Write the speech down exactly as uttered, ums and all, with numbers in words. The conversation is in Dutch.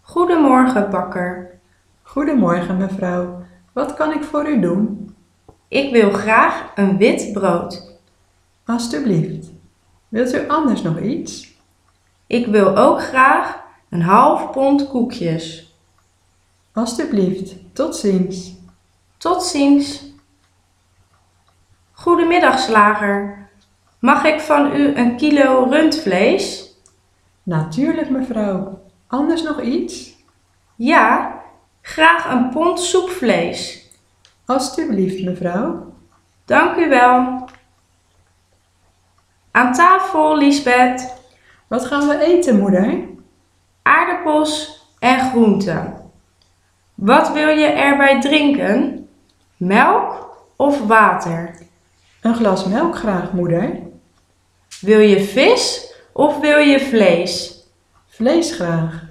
Goedemorgen, bakker. Goedemorgen, mevrouw. Wat kan ik voor u doen? Ik wil graag een wit brood. Alsjeblieft. Wilt u anders nog iets? Ik wil ook graag een half pond koekjes. Alsjeblieft. Tot ziens. Tot ziens. Goedemiddag, slager. Mag ik van u een kilo rundvlees? Natuurlijk, mevrouw. Anders nog iets? Ja, graag een pond soepvlees. Alsjeblieft, mevrouw. Dank u wel. Aan tafel, Liesbeth. Wat gaan we eten, moeder? Aardappels en groenten. Wat wil je erbij drinken? Melk of water? Een glas melk graag, moeder. Wil je vis of wil je vlees? Vlees graag.